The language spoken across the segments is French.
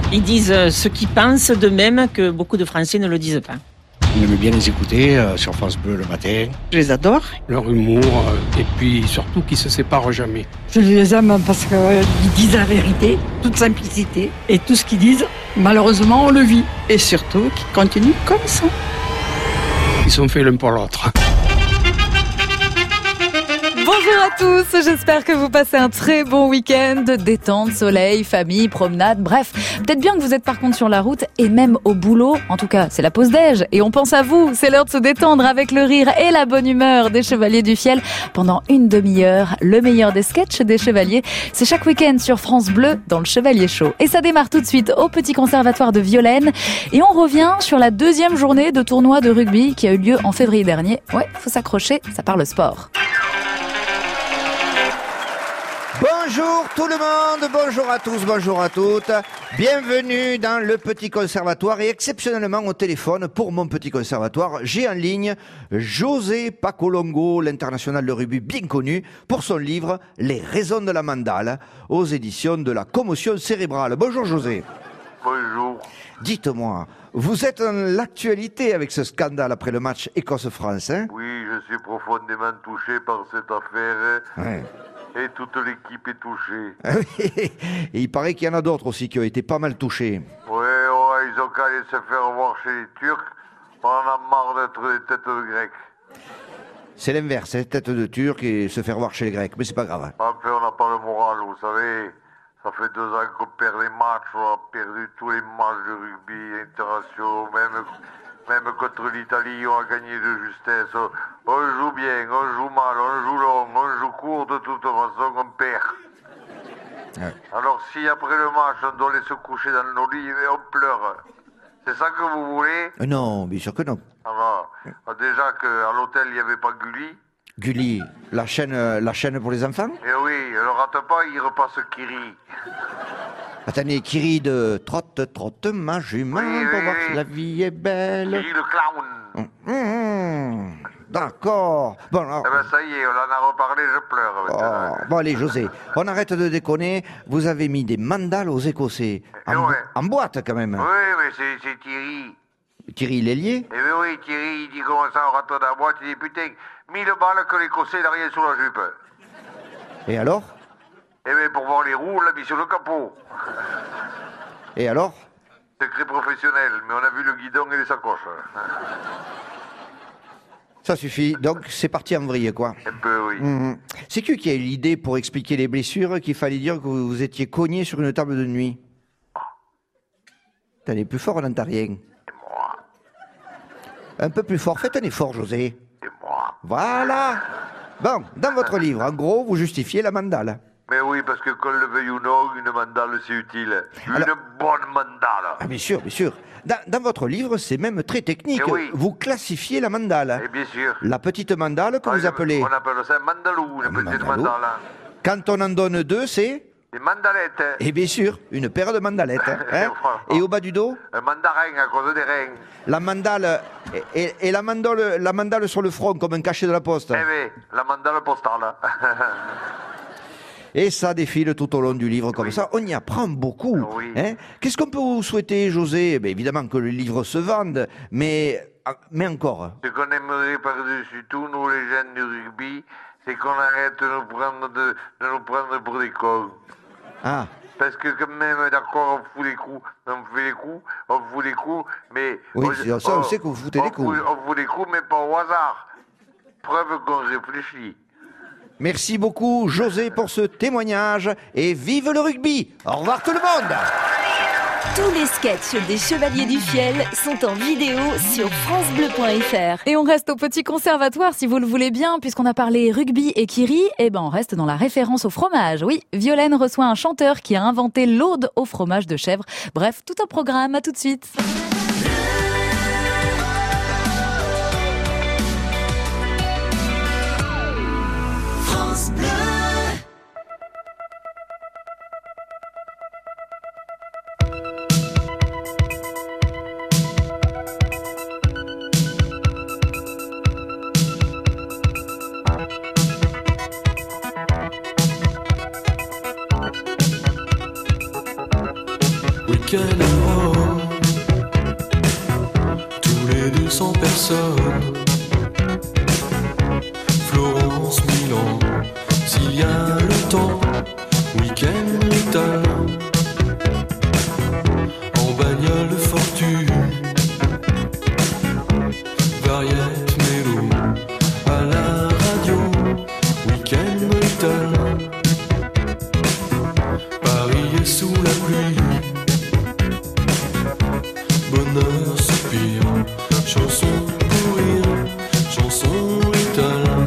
Ils disent ce qu'ils pensent d'eux-mêmes que beaucoup de Français ne le disent pas. On aime bien les écouter sur France Bleu le matin. Je les adore. Leur humour et puis surtout qu'ils ne se séparent jamais. Je les aime parce qu'ils disent la vérité, toute simplicité. Et tout ce qu'ils disent, malheureusement, on le vit. Et surtout qu'ils continuent comme ça. Ils sont faits l'un pour l'autre. Bonjour à tous, j'espère que vous passez un très bon week-end, détente, soleil, famille, promenade, bref. Peut-être bien que vous êtes par contre sur la route et même au boulot, en tout cas c'est la pause déj et on pense à vous. C'est l'heure de se détendre avec le rire et la bonne humeur des Chevaliers du Fiel pendant une demi-heure. Le meilleur des sketchs des Chevaliers, c'est chaque week-end sur France Bleu dans le Chevalier Show. Et ça démarre tout de suite au Petit Conservatoire de Violaine et on revient sur la deuxième journée de tournoi de rugby qui a eu lieu en février dernier. Ouais, faut s'accrocher, ça parle sport. Bonjour tout le monde, bonjour à tous, bonjour à toutes. Bienvenue dans le Petit Conservatoire et exceptionnellement au téléphone pour mon Petit Conservatoire, j'ai en ligne José Paco-Longo, l'international de rugby bien connu, pour son livre Les raisons de la mandale aux éditions de la commotion cérébrale. Bonjour José. Bonjour. Dites-moi, vous êtes dans l'actualité avec ce scandale après le match Écosse-France, hein? Oui, je suis profondément touché par cette affaire. Ouais. Et toute l'équipe est touchée. Et il paraît qu'il y en a d'autres aussi qui ont été pas mal touchés. Ouais, ils ont qu'à aller se faire voir chez les Turcs. On en a marre d'être des têtes de Grecs. C'est l'inverse, hein, tête de Turc et se faire voir chez les Grecs, mais c'est pas grave. Enfin, on n'a pas le moral, vous savez. Ça fait 2 ans qu'on perd les matchs, on a perdu tous les matchs de rugby internationaux, même contre l'Italie, on a gagné de justesse. On joue bien, on joue mal, on joue long, on joue court, de toute façon, on perd. Ouais. Alors si après le match, on doit aller se coucher dans nos lits et on pleure, c'est ça que vous voulez? Non, bien sûr que non. Alors, déjà qu'à l'hôtel, il n'y avait pas Gulli. Gulli, la chaîne pour les enfants? Eh oui, ne rate pas, il repasse Kiri. Attendez, Kiri de trotte, trotte, ma jument, pour voir si la vie est belle. Kiri le clown. D'accord. Bon, alors... Eh ben ça y est, on en a reparlé, je pleure maintenant. Bon allez José, on arrête de déconner, vous avez mis des mandales aux Écossais. En boîte quand même. Oui, mais c'est Thierry. Thierry l'ailier? Eh bien oui, Thierry, il dit comment ça, on rentre dans la boîte, il dit putain, 1000 balles que l'Écossais n'a rien sous la jupe. Et alors? Eh bien pour voir les roues, on l'a mis sur le capot. Et alors? Secret professionnel, mais on a vu le guidon et les sacoches. Ça suffit, donc c'est parti en vrille quoi. Un peu oui. C'est qui a eu l'idée pour expliquer les blessures qu'il fallait dire que vous étiez cogné sur une table de nuit? T'en es plus fort dans ta rien. C'est moi. Un peu plus fort, faites un effort José. C'est moi. Voilà. Bon, dans votre livre, en gros, vous justifiez la mandale. Mais oui, parce que qu'on le veuille ou non, une mandale c'est utile. Une bonne mandale. Ah bien sûr, bien sûr. Dans votre livre, c'est même très technique. Eh oui. Vous classifiez la mandale. Et bien sûr. La petite mandale que vous appelez... On appelle ça un mandalou, une petite mandalou. mandale. Quand on en donne 2, c'est... Des mandalettes. Et bien sûr, une paire de mandalettes. Hein. Et au bas du dos, Un mandarin à cause des reins. la mandale et la mandale sur le front comme un cachet de la poste. Eh oui, la mandale postale. Et ça défile tout au long du livre comme ça. On y apprend beaucoup. Oui. Hein. Qu'est-ce qu'on peut vous souhaiter, José? Évidemment que le livre se vende, mais encore. Ce qu'on aimerait par-dessus tout, nous les jeunes du rugby, c'est qu'on arrête de nous prendre pour des cons. Ah, Parce que quand même, d'accord, on fout des coups, on fout des coups, mais... oui, ça on sait que vous foutez des coups. On fout des coups, mais pas au hasard. Preuve qu'on réfléchit. Merci beaucoup, José, pour ce témoignage. Et vive le rugby! Au revoir tout le monde! Tous les sketchs des Chevaliers du Fiel sont en vidéo sur francebleu.fr. Et on reste au Petit Conservatoire si vous le voulez bien, puisqu'on a parlé rugby et Kiri, on reste dans la référence au fromage. Oui, Violaine reçoit un chanteur qui a inventé l'aude au fromage de chèvre. Bref, tout un programme, à tout de suite. France Bleu. week-end à Rome. Tous les 200 personnes. Florence, Milan, s'il y a le temps, week-end italien. En bagnole fortune, variette mélo, à la radio, week-end italien. Paris est sous la pluie, bonheur soupir, chanson pour rire, chanson italien.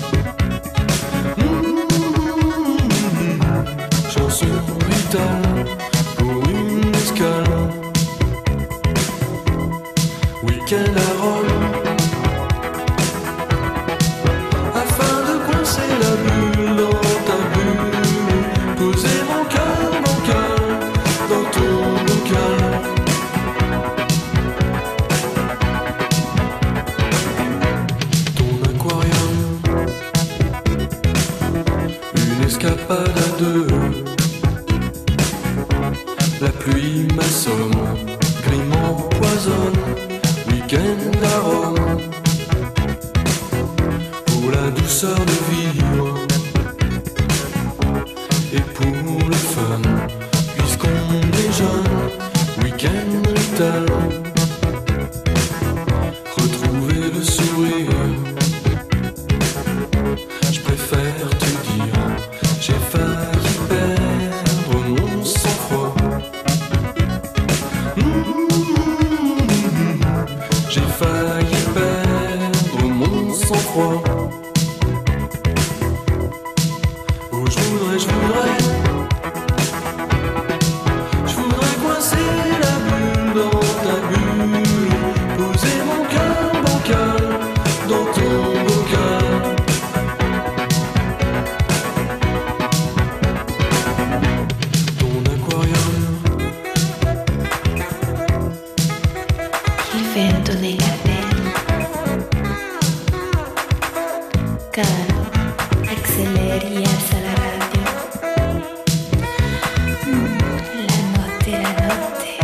Chanson vitale pour une escale. Week-end à Rome, afin de coincer la bulle dans ta bulle, poser mon cœur bancal dans ton bocal. Ton aquarium, une escapade à deux. La pluie m'assomme, gris m'empoisonne, week-end à Rome. Pour la douceur de vivre et pour le fun, puisqu'on est jeune, week-end italien. Retrouver le sourire, je préfère te dire, j'ai failli perdre mon sang-froid. J'ai failli perdre mon sang-froid. Oh, je voudrais coincer la bulle dans ta bulle, poser mon cœur bancal dans ton bocal. Ton aquarium, il vento nei capelli, caro, acceleri e alza la radio. La notte, la notte.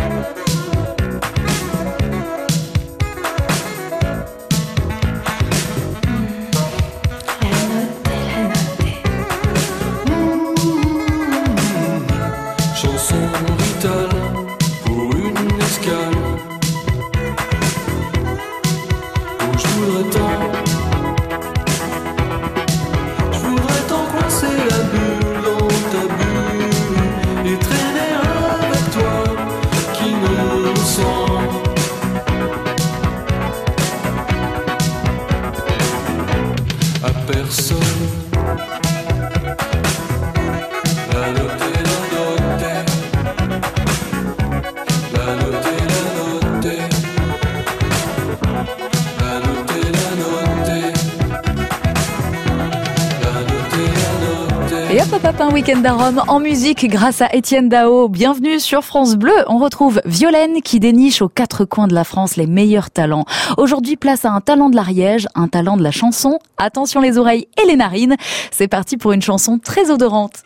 La notte, la notte. chanson vitale pour une escale. Oh, je voudrais tant coincer la bulle dans ta bulle et traîner avec toi qui ne sent à personne. La note et la note, la note et la note, la note et la note, la note et la note. Et hop hop hop, un week-end à Rome en musique grâce à Étienne Dao. Bienvenue sur France Bleu. On retrouve Violaine qui déniche aux quatre coins de la France les meilleurs talents. Aujourd'hui, place à un talent de l'Ariège, un talent de la chanson. Attention les oreilles et les narines. C'est parti pour une chanson très odorante.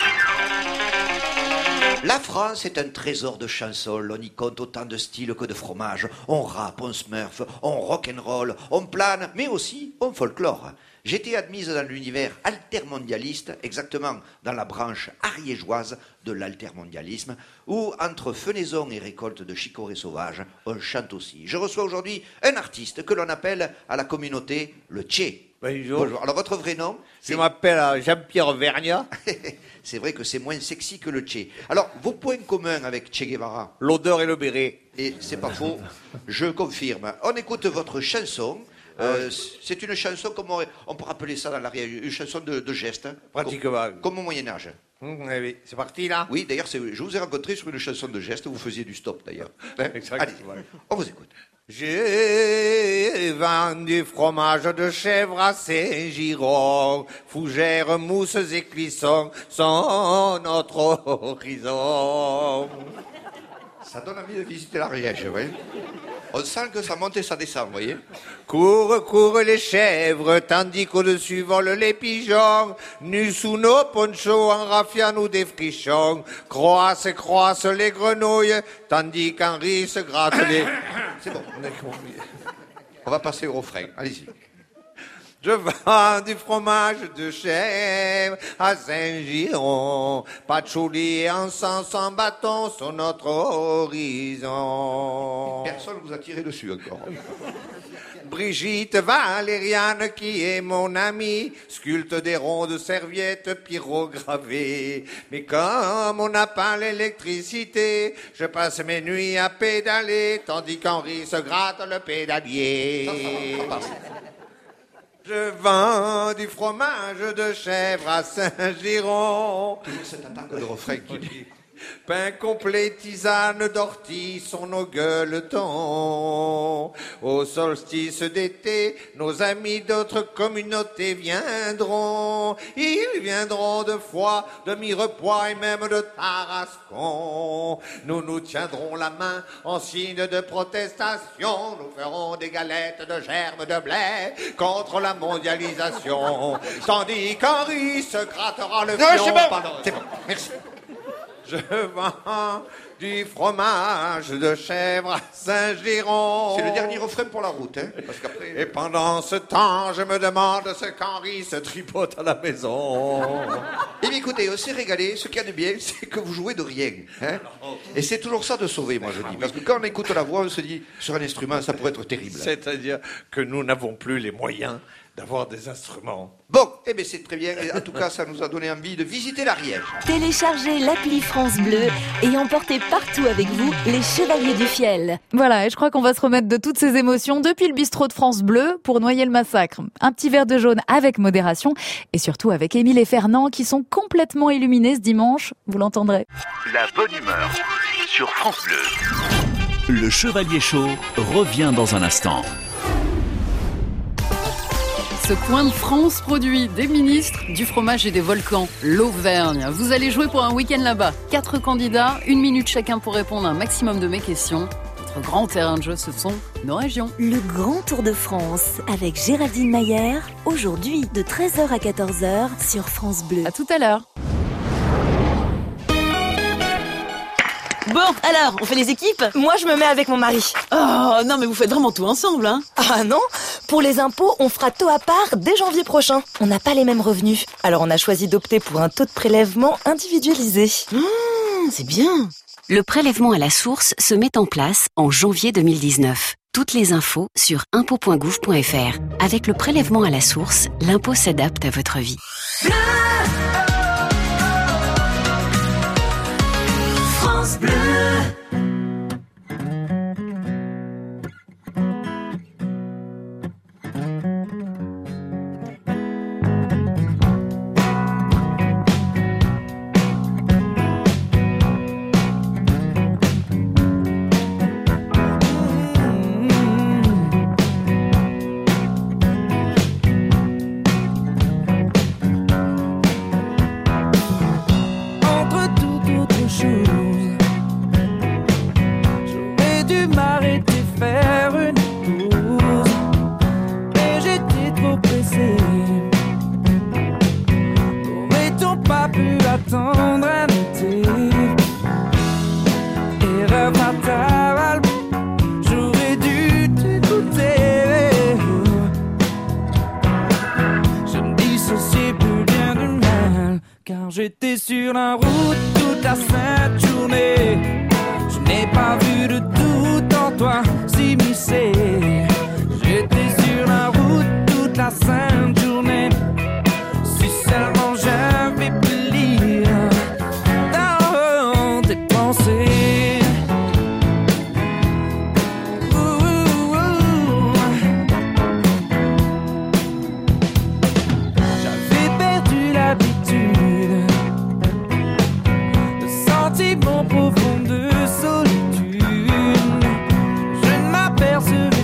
La France est un trésor de chansons, on y compte autant de styles que de fromages. On rappe, on smurf, on rock'n'roll, on plane, mais aussi on folklore. J'étais admise dans l'univers altermondialiste, exactement dans la branche ariégeoise de l'altermondialisme, où entre fenaison et récolte de chicorées sauvages, on chante aussi. Je reçois aujourd'hui un artiste que l'on appelle à la communauté le Tché. Bonjour. Bonjour. Alors votre vrai nom? Je m'appelle Jean-Pierre Vergna. C'est vrai que c'est moins sexy que le Tché. Alors, vos points communs avec Che Guevara? L'odeur et le béret. Et c'est pas faux, je confirme. On écoute votre chanson. C'est une chanson, comme on peut rappeler ça dans l'Ariège, une chanson de geste. Hein, Pratiquement. Comme au Moyen-Âge. Oui, c'est parti là. Oui, d'ailleurs, je vous ai rencontré sur une chanson de geste, vous faisiez du stop d'ailleurs. Hein? Exactement. Allez, on vous écoute. J'ai vendu fromage de chèvre à Saint-Giron, fougères, mousses et clissons sont notre horizon. Ça donne envie de visiter l'Ariège, oui. On sent que ça monte et ça descend, vous voyez. Courent, courent les chèvres, tandis qu'au-dessus volent les pigeons. Nus sous nos ponchos, en raffiant nous des frichons. Croissent et croissent les grenouilles, tandis qu'Henri se gratte les... C'est bon, on va passer au refrain, allez-y. Je vends du fromage de chèvre à Saint-Giron, patchouli en sang sans bâton sur notre horizon. Personne ne vous a tiré dessus encore. Brigitte Valériane, qui est mon amie, sculpte des ronds de serviettes pyrogravées. Mais comme on n'a pas l'électricité, je passe mes nuits à pédaler, tandis qu'Henri se gratte le pédalier. Ça passe. Je vends du fromage de chèvre à Saint-Giron. Cette attaque de refrain qui dit... Pain complet, tisane d'ortie sont nos gueuletons. Au solstice d'été, nos amis d'autres communautés viendront. Ils viendront de foie, de mirepoix et même de Tarascon. Nous nous tiendrons la main en signe de protestation. Nous ferons des galettes de germes de blé contre la mondialisation. Tandis qu'Henri se grattera le fion. C'est bon, merci. Je vends du fromage de chèvre à Saint-Giron. C'est le dernier refrain pour la route, hein, parce qu'après... Et pendant ce temps, je me demande ce qu'Henri se tripote à la maison. Eh bien, écoutez, on s'est régalé. Ce qu'il y a de bien, c'est que vous jouez de rien. Hein. Et c'est toujours ça de sauver, moi, je dis. Parce que quand on écoute la voix, on se dit, sur un instrument, ça pourrait être terrible. C'est-à-dire que nous n'avons plus les moyens d'avoir des instruments. Bon, eh bien, c'est très bien. En tout cas, ça nous a donné envie de visiter l'Ariège. Téléchargez l'appli France Bleu et emportez partout avec vous les Chevaliers du Fiel. Voilà, et je crois qu'on va se remettre de toutes ces émotions depuis le bistrot de France Bleu pour noyer le massacre. Un petit verre de jaune avec modération et surtout avec Émile et Fernand qui sont complètement illuminés ce dimanche, vous l'entendrez. La bonne humeur sur France Bleu. Le Chevalier Chaud revient dans un instant. Ce coin de France produit des ministres, du fromage et des volcans, l'Auvergne. Vous allez jouer pour un week-end là-bas. 4 candidats, 1 minute chacun pour répondre à un maximum de mes questions. Notre grand terrain de jeu, ce sont nos régions. Le Grand Tour de France avec Géraldine Mayer, aujourd'hui de 13h à 14h sur France Bleu. À tout à l'heure. Bon, alors, on fait les équipes? Moi, je me mets avec mon mari. Oh, non, mais vous faites vraiment tout ensemble, hein? Ah non? Pour les impôts, on fera taux à part dès janvier prochain. On n'a pas les mêmes revenus. Alors, on a choisi d'opter pour un taux de prélèvement individualisé. C'est bien. Le prélèvement à la source se met en place en janvier 2019. Toutes les infos sur impôts.gouv.fr. Avec le prélèvement à la source, l'impôt s'adapte à votre vie. France Bleu. J'étais sur la route toute la sainte journée. Je n'ai pas vu de doute en toi s'immiscer. J'étais sur la route toute la sainte journée. Si seulement j'avais pu lire dans tes pensées. J'avais perdu l'habitude, sentiment profond de solitude. Je ne m'apercevais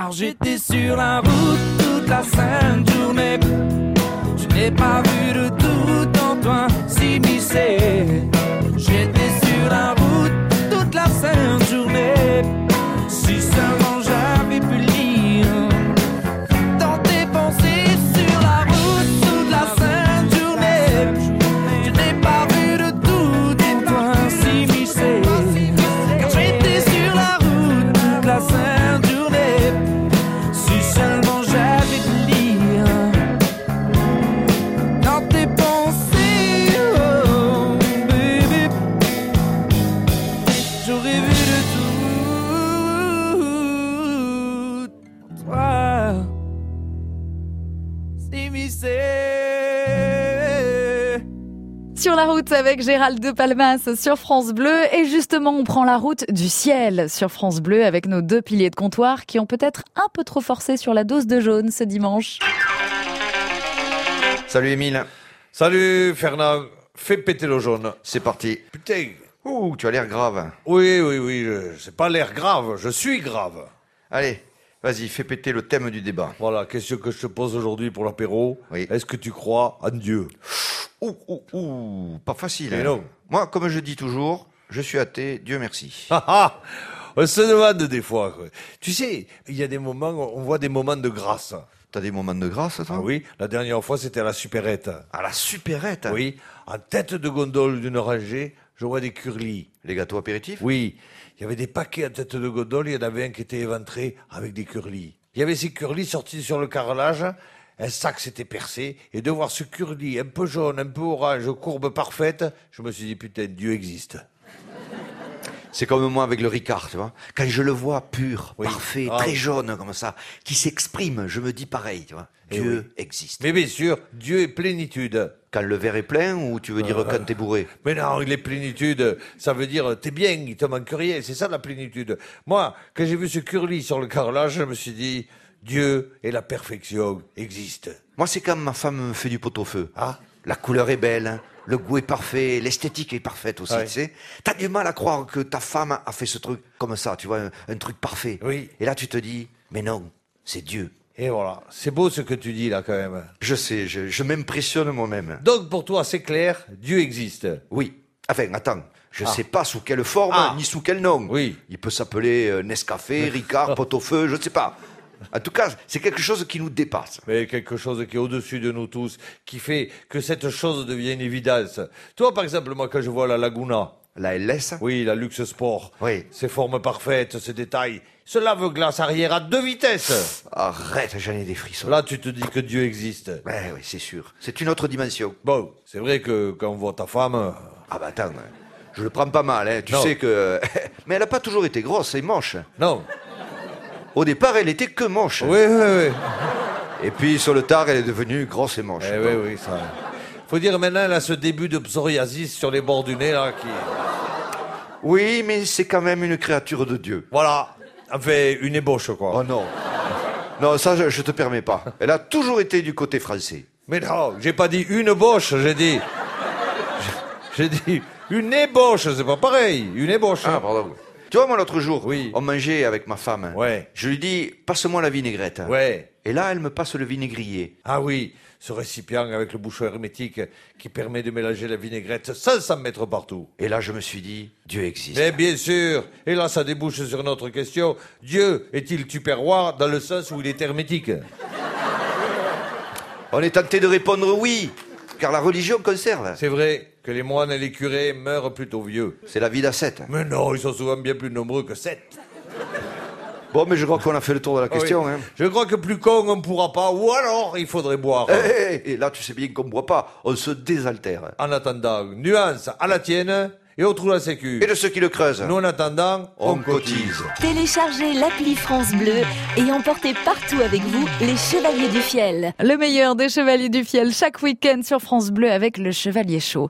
car j'étais sur la route toute la sainte journée. Je n'ai pas vu de doute en toi s'immiscer. J'étais sur la route toute la sainte journée. Si seulement j'avais pu lire dans tes pensées sur la route toute la sainte journée. Je n'ai pas vu de doute en toi s'immiscer. Car j'étais sur la route toute la sainte journée. Si seulement j'avais pu lire dans tes pensées, oh baby. J'aurais vu de tout toi s'immiscer. Sur la route avec Gérald de Palmas sur France Bleu. Et justement, on prend la route du ciel sur France Bleu avec nos 2 piliers de comptoir qui ont peut-être un peu trop forcé sur la dose de jaune ce dimanche. Salut Émile. Salut Fernand, fais péter le jaune. C'est parti. Putain. Ouh, tu as l'air grave. Oui, c'est pas l'air grave, je suis grave. Allez, vas-y, fais péter le thème du débat. Voilà, question que je te pose aujourd'hui pour l'apéro. Oui. Est-ce que tu crois en Dieu? Pas facile. Mais hein. non. Moi, comme je dis toujours, je suis athée, Dieu merci. On se demande des fois, quoi. Tu sais, il y a des moments, on voit des moments de grâce. T'as des moments de grâce, toi? Ah oui, la dernière fois, c'était à la supérette. À la supérette? Oui, en tête de gondole d'une rangée, je vois des curlis. Les gâteaux apéritifs? Oui, il y avait des paquets en tête de gondole, il y en avait un qui était éventré avec des curlis. Il y avait ces curlis sortis sur le carrelage, un sac s'était percé, et de voir ce curlis un peu jaune, un peu orange, courbe parfaite, je me suis dit, putain, Dieu existe. C'est comme moi avec le Ricard, tu vois. Quand je le vois pur, Oui. parfait, très jaune comme ça, qui s'exprime, je me dis pareil, tu vois. Dieu existe. Mais bien sûr, Dieu est plénitude. Quand le verre est plein ou tu veux dire quand t'es bourré? Mais non, il est plénitude. Ça veut dire t'es bien, il te manque rien. C'est ça la plénitude. Moi, quand j'ai vu ce curly sur le carrelage, je me suis dit, Dieu et la perfection existent. Moi, c'est quand ma femme me fait du pot-au-feu. Ah. La couleur est belle, hein. Le goût est parfait, l'esthétique est parfaite aussi, Ouais. tu sais. T'as du mal à croire que ta femme a fait ce truc comme ça, tu vois, un truc parfait. Oui. Et là, tu te dis, mais non, c'est Dieu. Et voilà, c'est beau ce que tu dis là quand même. Je sais, je m'impressionne moi-même. Donc pour toi, c'est clair, Dieu existe. Oui. Enfin, attends, je sais pas sous quelle forme, ni sous quel nom. Oui. Il peut s'appeler Nescafé, Ricard, pot-au-feu, je ne sais pas. En tout cas, c'est quelque chose qui nous dépasse. Mais quelque chose qui est au-dessus de nous tous, qui fait que cette chose devient une évidence. Toi, par exemple, moi, quand je vois la Laguna... La LS? Oui, la Luxe Sport. Oui. Ses formes parfaites, ses détails. Ce lave-glace arrière à 2 vitesses. Arrête, j'en ai des frissons. Là, tu te dis que Dieu existe. Ouais, oui, c'est sûr. C'est une autre dimension. Bon, c'est vrai que quand on voit ta femme... Ah bah attends, je le prends pas mal, hein. Tu Non. sais que... Mais elle a pas toujours été grosse et moche. Non. Au départ, elle était que moche. Oui. Et puis, sur le tard, elle est devenue grosse et moche. Oui, ça... Faut dire maintenant, elle a ce début de psoriasis sur les bords du nez, là, qui... Oui, mais c'est quand même une créature de Dieu. Voilà. Enfin, une ébauche, quoi. Oh non. Non, ça, je te permets pas. Elle a toujours été du côté français. Mais non, j'ai pas dit une ébauche, j'ai dit... J'ai dit une ébauche, c'est pas pareil. Une ébauche. Ah, pardon. Tu vois, moi, l'autre jour, Oui. on mangeait avec ma femme. Ouais. Je lui dis, passe-moi la vinaigrette. Ouais. Et là, elle me passe le vinaigrier. Ah oui, ce récipient avec le bouchon hermétique qui permet de mélanger la vinaigrette sans s'en mettre partout. Et là, je me suis dit, Dieu existe. Mais bien sûr. Et là, ça débouche sur notre question. Dieu est-il tupperware dans le sens où il est hermétique? On est tenté de répondre oui, car la religion conserve. C'est vrai que les moines et les curés meurent plutôt vieux. C'est la vie d'ascète. Mais non, ils sont souvent bien plus nombreux que 7. Bon, mais je crois qu'on a fait le tour de la question. Oui. Hein. Je crois que plus con, on ne pourra pas, ou alors il faudrait boire. Et là, tu sais bien qu'on ne boit pas, on se désaltère. En attendant, nuance à la tienne et au trou la sécu. Et de ceux qui le creusent. Nous, en attendant, on cotise. Téléchargez l'appli France Bleu et emportez partout avec vous les Chevaliers du Fiel. Le meilleur des Chevaliers du Fiel chaque week-end sur France Bleu avec le Chevalier Chaud.